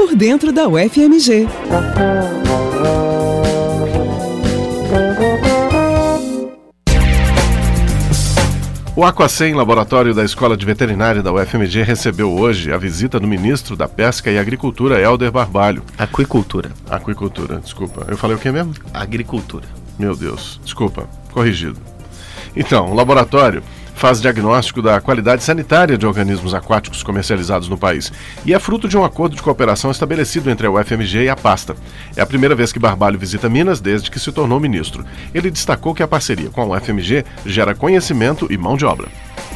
por dentro da UFMG. O Aquacem, laboratório da Escola de Veterinária da UFMG, recebeu hoje a visita do ministro da Pesca e Agricultura, Hélder Barbalho. Aquicultura, desculpa. Eu falei o que mesmo? Agricultura. Meu Deus, desculpa, corrigido. Então, o laboratório faz diagnóstico da qualidade sanitária de organismos aquáticos comercializados no país e é fruto de um acordo de cooperação estabelecido entre a UFMG e a pasta. É a primeira vez que Barbalho visita Minas desde que se tornou ministro. Ele destacou que a parceria com a UFMG gera conhecimento e mão de obra.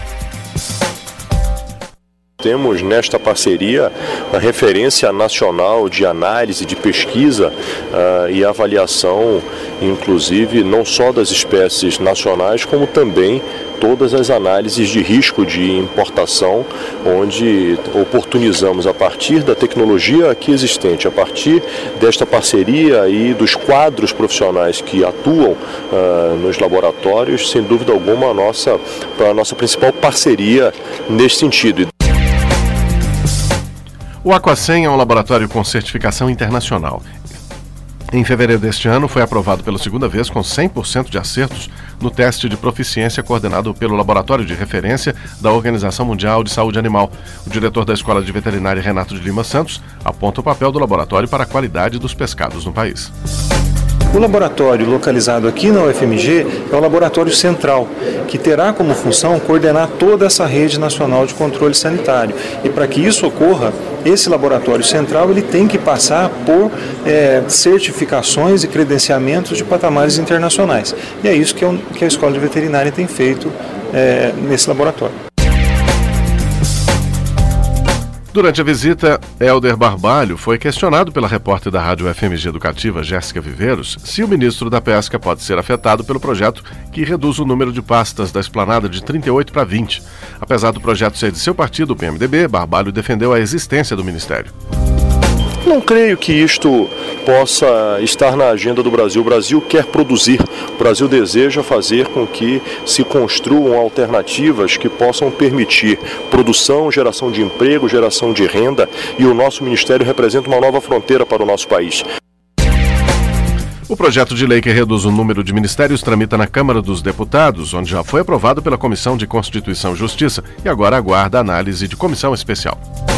Temos nesta parceria a referência nacional de análise, de pesquisa e avaliação, inclusive não só das espécies nacionais, como também todas as análises de risco de importação, onde oportunizamos a partir da tecnologia aqui existente, a partir desta parceria e dos quadros profissionais que atuam nos laboratórios, sem dúvida alguma a nossa principal parceria nesse sentido. O Aquacem é um laboratório com certificação internacional. Em fevereiro deste ano, foi aprovado pela segunda vez com 100% de acertos no teste de proficiência coordenado pelo Laboratório de Referência da Organização Mundial de Saúde Animal. O diretor da Escola de Veterinária, Renato de Lima Santos, aponta o papel do laboratório para a qualidade dos pescados no país. O laboratório localizado aqui na UFMG é o laboratório central, que terá como função coordenar toda essa rede nacional de controle sanitário. E para que isso ocorra, esse laboratório central ele tem que passar por certificações e credenciamentos de patamares internacionais. E é isso que a Escola de Veterinária tem feito nesse laboratório. Durante a visita, Hélder Barbalho foi questionado pela repórter da Rádio FMG Educativa, Jéssica Viveiros, se o ministro da Pesca pode ser afetado pelo projeto que reduz o número de pastas da esplanada de 38 para 20. Apesar do projeto ser de seu partido, o PMDB, Barbalho defendeu a existência do ministério. Não creio que isto possa estar na agenda do Brasil. O Brasil quer produzir, o Brasil deseja fazer com que se construam alternativas que possam permitir produção, geração de emprego, geração de renda, e o nosso ministério representa uma nova fronteira para o nosso país. O projeto de lei que reduz o número de ministérios tramita na Câmara dos Deputados, onde já foi aprovado pela Comissão de Constituição e Justiça e agora aguarda a análise de comissão especial.